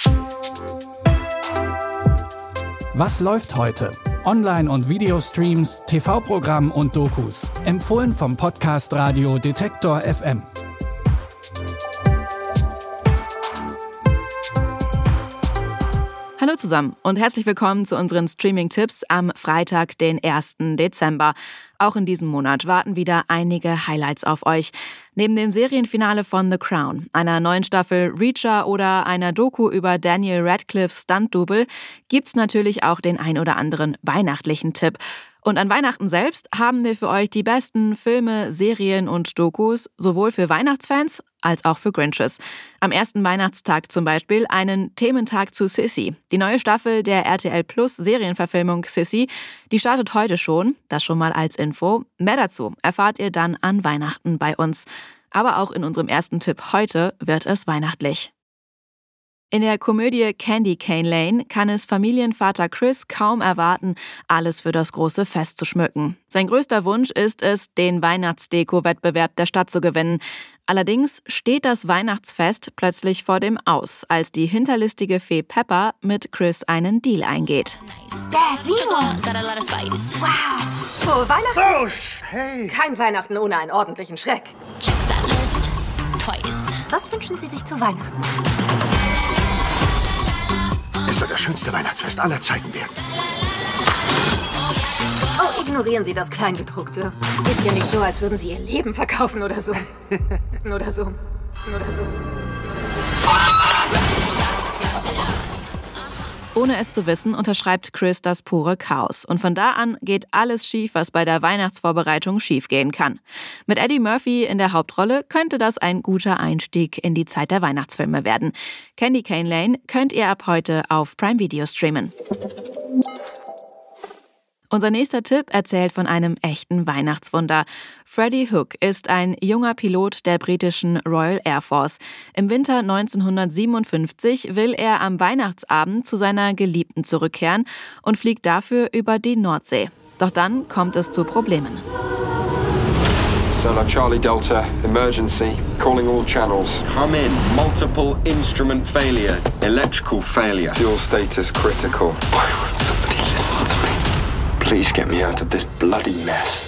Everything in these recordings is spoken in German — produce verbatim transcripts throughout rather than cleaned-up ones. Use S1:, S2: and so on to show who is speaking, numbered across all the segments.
S1: Was läuft heute? Online- und Videostreams, T V-Programm und Dokus. Empfohlen vom Podcast Radio Detektor F M.
S2: Hallo zusammen und herzlich willkommen zu unseren Streaming-Tipps am Freitag, den ersten Dezember. Auch in diesem Monat warten wieder einige Highlights auf euch. Neben dem Serienfinale von The Crown, einer neuen Staffel Reacher oder einer Doku über Daniel Radcliffes Stunt-Double gibt's natürlich auch den ein oder anderen weihnachtlichen Tipp. Und an Weihnachten selbst haben wir für euch die besten Filme, Serien und Dokus, sowohl für Weihnachtsfans als auch für Grinches. Am ersten Weihnachtstag zum Beispiel einen Thementag zu Sissy. Die neue Staffel der R T L Plus Serienverfilmung Sissy, die startet heute schon, das schon mal als Info. Mehr dazu erfahrt ihr dann an Weihnachten bei uns. Aber auch in unserem ersten Tipp heute wird es weihnachtlich. In der Komödie Candy Cane Lane kann es Familienvater Chris kaum erwarten, alles für das große Fest zu schmücken. Sein größter Wunsch ist es, den Weihnachtsdeko-Wettbewerb der Stadt zu gewinnen. Allerdings steht das Weihnachtsfest plötzlich vor dem Aus, als die hinterlistige Fee Pepper mit Chris einen Deal eingeht.
S3: Dad, sieh mal! Wow! Frohe Weihnachten!
S4: Oh, hey!
S3: Kein Weihnachten ohne einen ordentlichen Schreck. Was wünschen Sie sich zu Weihnachten?
S4: Es soll das schönste Weihnachtsfest aller Zeiten werden.
S3: Oh, ignorieren Sie das Kleingedruckte. Ist ja nicht so, als würden Sie Ihr Leben verkaufen oder so. Oder so. Oder so.
S2: Ohne es zu wissen, unterschreibt Chris das pure Chaos. Und von da an geht alles schief, was bei der Weihnachtsvorbereitung schiefgehen kann. Mit Eddie Murphy in der Hauptrolle könnte das ein guter Einstieg in die Zeit der Weihnachtsfilme werden. Candy Cane Lane könnt ihr ab heute auf Prime Video streamen. Unser nächster Tipp erzählt von einem echten Weihnachtswunder. Freddie Hook ist ein junger Pilot der britischen Royal Air Force. Im Winter neunzehnhundertsiebenundfünfzig will er am Weihnachtsabend zu seiner Geliebten zurückkehren und fliegt dafür über die Nordsee. Doch dann kommt es zu Problemen.
S5: Solar Charlie Delta, emergency, calling all channels.
S6: Come in, multiple instrument failure, electrical failure.
S5: Fuel status critical.
S4: Why won't somebody listen to me?
S5: Please get me out of this bloody mess.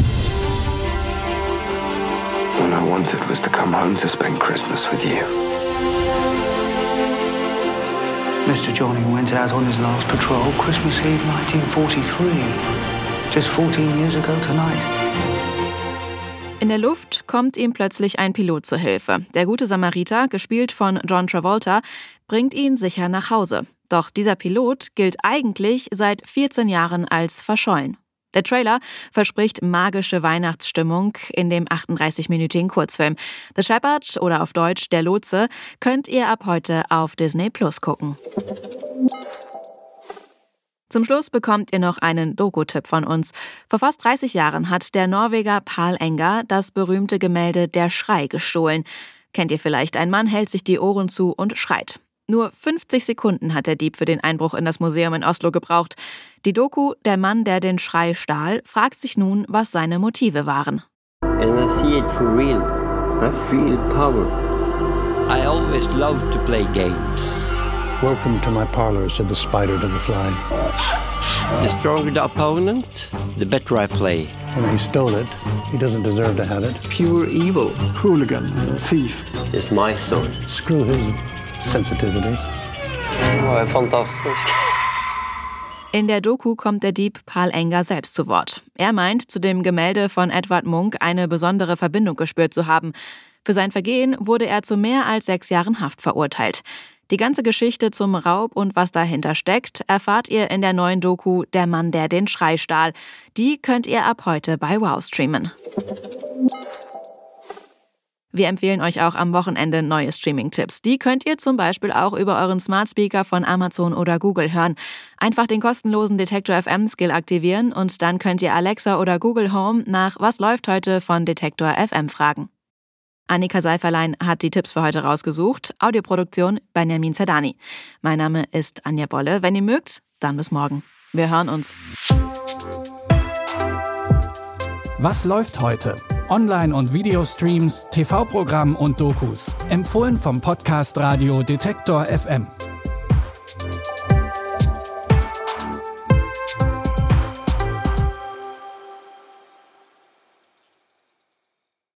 S4: All I wanted was to come home to spend Christmas with you.
S7: Mister Johnny went out on his last patrol Christmas Eve nineteen forty-three. Just fourteen years ago tonight.
S2: In der Luft kommt ihm plötzlich ein Pilot zur Hilfe. Der gute Samariter, gespielt von John Travolta, bringt ihn sicher nach Hause. Doch dieser Pilot gilt eigentlich seit vierzehn Jahren als verschollen. Der Trailer verspricht magische Weihnachtsstimmung in dem achtunddreißig-minütigen Kurzfilm. The Shepherd oder auf Deutsch Der Lotse könnt ihr ab heute auf Disney Plus gucken. Zum Schluss bekommt ihr noch einen Doku-Tipp von uns. Vor fast dreißig Jahren hat der Norweger Paul Enger das berühmte Gemälde Der Schrei gestohlen. Kennt ihr vielleicht, ein Mann hält sich die Ohren zu und schreit. Nur fünfzig Sekunden hat der Dieb für den Einbruch in das Museum in Oslo gebraucht. Die Doku Der Mann, der den Schrei stahl, fragt sich nun, was seine Motive waren.
S8: And I see it for real. I feel power.
S9: I always loved to play games.
S10: Welcome to my parlor, said the spider to the fly.
S9: The stronger the opponent, the better I play.
S10: And he stole it. He doesn't deserve to have it.
S7: Pure evil. Hooligan. Thief.
S8: It's my sword.
S10: Screw his sensitivities.
S8: Oh, fantastisch.
S2: In der Doku kommt der Dieb Paul Enger selbst zu Wort. Er meint, zu dem Gemälde von Edvard Munch eine besondere Verbindung gespürt zu haben. Für sein Vergehen wurde er zu mehr als sechs Jahren Haft verurteilt. Die ganze Geschichte zum Raub und was dahinter steckt, erfahrt ihr in der neuen Doku Der Mann, der den Schrei stahl. Die könnt ihr ab heute bei Wow streamen. Wir empfehlen euch auch am Wochenende neue Streaming-Tipps. Die könnt ihr zum Beispiel auch über euren Smart Speaker von Amazon oder Google hören. Einfach den kostenlosen Detektor F M-Skill aktivieren und dann könnt ihr Alexa oder Google Home nach Was läuft heute von Detektor F M fragen. Annika Seiferlein hat die Tipps für heute rausgesucht. Audioproduktion Benjamin Zerdani. Mein Name ist Anja Bolle. Wenn ihr mögt, dann bis morgen. Wir hören uns.
S1: Was läuft heute? Online- und Videostreams, T V-Programm und Dokus. Empfohlen vom Podcast Radio Detektor F M.